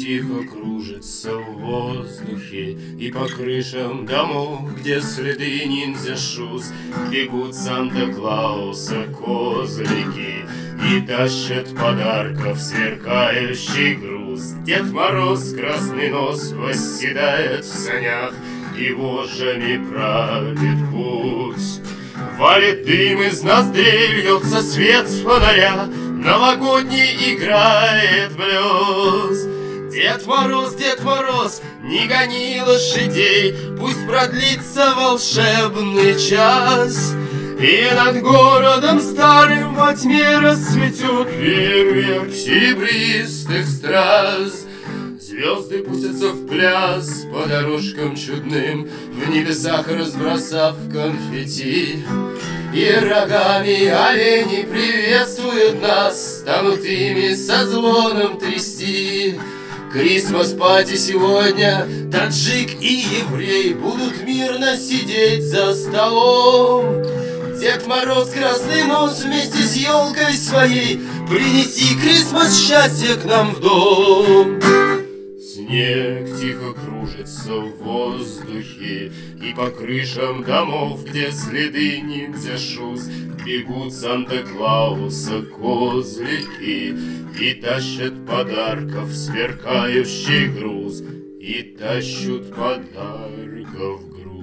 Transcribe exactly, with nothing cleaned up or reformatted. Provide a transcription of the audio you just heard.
тихо кружится в воздухе, и по крышам домов, где следы ниндзя-шуз, бегут Санта-Клауса козлики и тащат подарков сверкающий груз. Дед Мороз, красный нос, восседает в санях и вожжами правит путь. Валит дым из ноздрей, льется свет с фонаря, новогодний играет блюз. Дед Мороз, Дед Мороз, не гони лошадей, пусть продлится волшебный час, и над городом старым во тьме расцветет фейерверк серебристых страз. Звезды пустятся в пляс по дорожкам чудным, в небесах разбросав конфетти. И рогами олени приветствуют нас, станут ими со звоном трясти. Крисмас-пати сегодня таджик и еврей будут мирно сидеть за столом. Дед Мороз, красный нос, вместе с елкой своей принеси Крисмас счастье к нам в дом. Снег тихо кружится в воздухе, и по крышам домов, где следы ниндзя-шуз, бегут Санта-Клауса козлики и тащат подарков сверкающий груз, и тащут подарков груз.